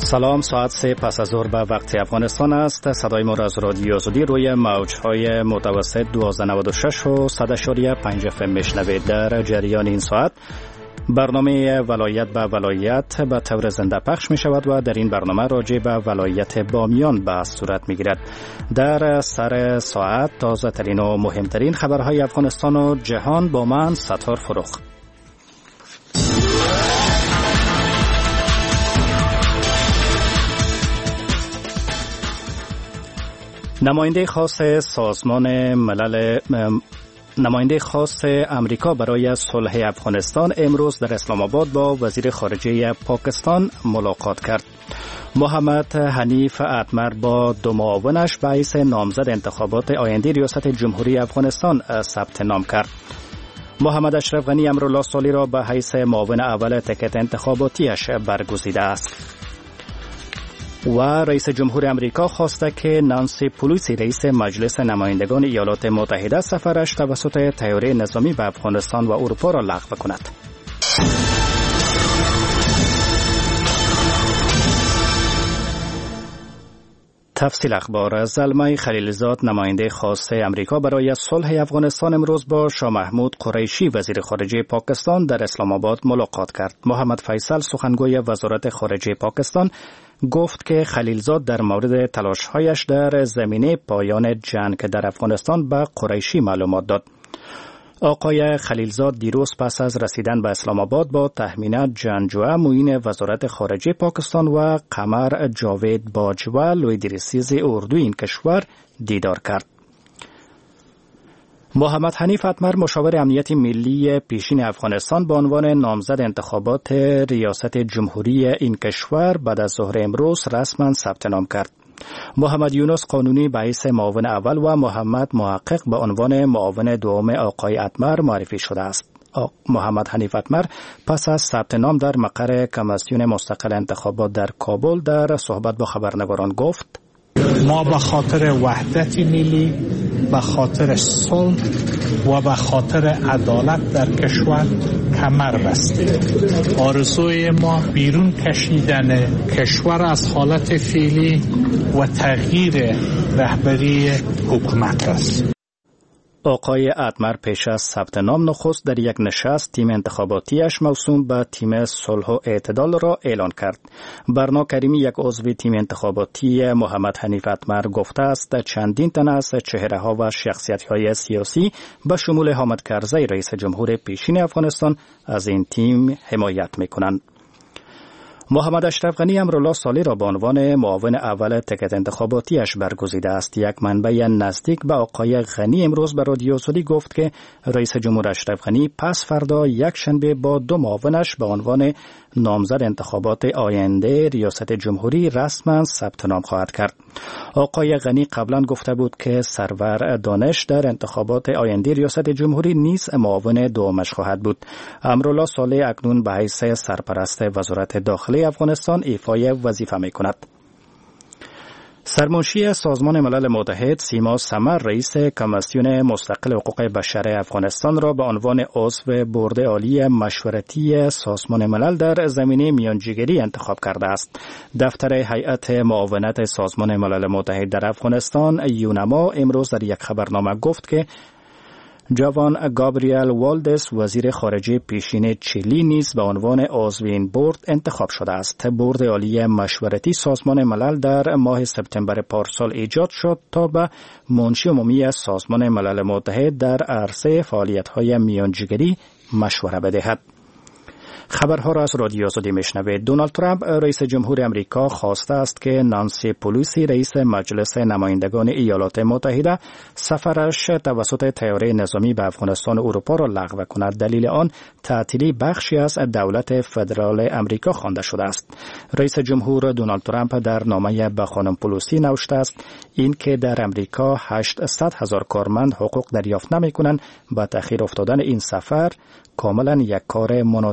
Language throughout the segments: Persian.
سلام، ساعت 3 پس از ظهر به وقت افغانستان است. صدای ما را از رادیو آزادی روی موج‌های متوسط 1296 و 100.5 FM میشنوید. در جریان این ساعت برنامه ولایت به ولایت به طور زنده پخش می شود و در این برنامه راجع به ولایت بامیان به صورت می گیرد. در سر ساعت تازه ترین و مهمترین خبرهای افغانستان و جهان با من ستار فروخ. نماینده خاص امریکا برای صلح افغانستان امروز در اسلام آباد با وزیر خارجه پاکستان ملاقات کرد. محمد حنیف اتمر با دو معاونش به حیث نامزد انتخابات آینده ریاست جمهوری افغانستان ثبت نام کرد. محمد اشرف غنی امرالله صالح را به حیث معاون اول تکت انتخاباتیش برگزیده است. و رئیس جمهور امریکا خواسته که نانسی پلوسی رئیس مجلس نمایندگان ایالات متحده سفرش توسط طیاره نظامی به افغانستان و اروپا را لغو کند. تفصیل اخبار. زلمه خلیلزاد نماینده خاص امریکا برای صلح افغانستان امروز با شاه محمود قریشی وزیر خارجه پاکستان در اسلام آباد ملاقات کرد. محمد فیصل سخنگوی وزارت خارجه پاکستان گفت که خلیلزاد در مورد تلاش‌هایش در زمینه پایان جنگ در افغانستان به قریشی معلومات داد. آقای خلیلزاد دیروز پس از رسیدن به اسلام آباد با تهمینه جنجوه معین وزارت خارجه پاکستان و قمر جاوید باجوه لویدریسیز اردوی این کشور دیدار کرد. محمد حنیف اتمر مشاور امنیت ملی پیشین افغانستان به عنوان نامزد انتخابات ریاست جمهوری این کشور بعد از ظهر امروز رسما ثبت نام کرد. محمد یونس قانونی به حیث معاون اول و محمد محقق به عنوان معاون دوم آقای اتمر معرفی شده است. محمد حنیف اتمر پس از ثبت نام در مقر کمیسیون مستقل انتخابات در کابل در صحبت با خبرنگاران گفت: ما به خاطر وحدت ملی، به خاطر صلح و به خاطر عدالت در کشور کمر بستیم. آرزوی ما بیرون کشیدن کشور از حالت فعلی و تغییر رهبری حکومت است. آقای اتمر پیش از ثبت نام نخست در یک نشست تیم انتخاباتیش موسوم به تیم صلح و اعتدال را اعلان کرد. برنا کریمی یک عضو تیم انتخاباتی محمد حنیف اتمر گفته است چندین تن از چهره‌ها و شخصیت‌های سیاسی به شمول حامد کرزی رئیس جمهور پیشین افغانستان از این تیم حمایت می‌کنند. محمد اشرف غنی امرالله صالح را به عنوان معاون اول تکت انتخاباتیش برگزیده است. یک منبع نزدیک به آقای غنی امروز به رادیو آزادی گفت که رئیس جمهور اشرف غنی پس فردا یک شنبه با دو معاونش به عنوان نامزد انتخابات آینده ریاست جمهوری رسما ثبت نام خواهد کرد. آقای غنی قبلا گفته بود که سرور دانش در انتخابات آینده ریاست جمهوری نیز معاون دومش خواهد بود. امرالله صالح اکنون به حیث سرپرست وزارت داخلی افغانستان ایفای وظیفه می‌کند. سرمنشی سازمان ملل متحد سیما سمر رئیس کمیسیون مستقل حقوق بشر افغانستان را به عنوان عضو بورد عالی مشورتی سازمان ملل در زمینه میانجیگری انتخاب کرده است. دفتر هیئت معاونت سازمان ملل متحد در افغانستان یونما امروز در یک خبرنامه گفت که جوان گابریل والدس وزیر خارجه پیشین چیلی نیز به عنوان عضو این بورد انتخاب شده است. بورد عالی مشورتی سازمان ملل در ماه سپتامبر پارسال ایجاد شد تا به منشی عمومی سازمان ملل متحد در عرصه فعالیت‌های میانجیگری مشوره بدهد. خبرها را از رادیو آزادی میشنوید. دونالد ترامپ رئیس جمهور امریکا خواسته است که نانسی پلوسی رئیس مجلس نمایندگان ایالات متحده سفرش توسط طیاره نظامی به افغانستان و اروپا را لغو کند. دلیل آن تعطیلی بخشی از دولت فدرال امریکا خوانده شده است. رئیس جمهور دونالد ترامپ در نامه به خانم پلوسی نوشته است این که در امریکا 800,000 کارمند حقوق دریافت نمی‌کنند با تأخیر افتادن این سفر کاملا یک کار مناسب خواهد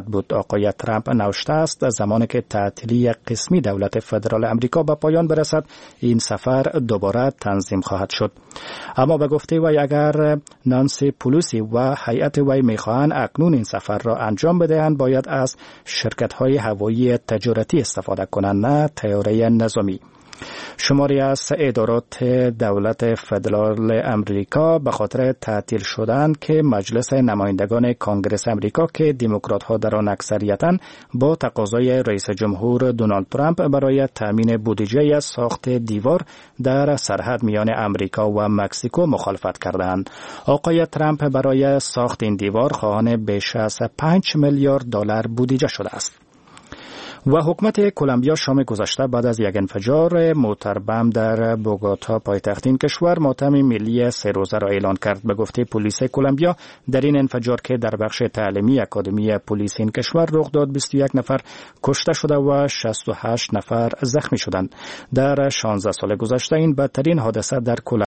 خواهد بود. آقای ترامپ نوشته است زمانی که تعطیلی قسمی دولت فدرال امریکا به پایان برسد این سفر دوباره تنظیم خواهد شد. اما به گفته وی اگر نانسی پلوسی و هیئت وی میخواهند اکنون این سفر را انجام بدهند باید از شرکت‌های هوایی تجارتی استفاده کنند نه طیاره نظامی. شماری از ادارات دولت فدرال امریکا به خاطر تعطیل شدند که مجلس نمایندگان کانگرس امریکا که دموکرات ها در آن اکثریتاً با تقاضای رئیس جمهور دونالد ترامپ برای تامین بودجه ساخت دیوار در سرحد میان امریکا و مکزیکو مخالفت کردند. آقای ترامپ برای ساخت این دیوار خواهان بیش از 5 میلیارد دلار بودجه شده است. و حکومت کلمبیا شام گذشته بعد از یک انفجار موتر بم در بوگوتا پایتخت این کشور ماتم ملی 3 روزه را اعلان کرد. به گفته پلیس کلمبیا در این انفجار که در بخش تعلیمی اکادمی پلیس این کشور رخ داد 21 نفر کشته شده و 68 نفر زخمی شدند. در 16 سال گذشته این بدترین حادثه در کلمبیا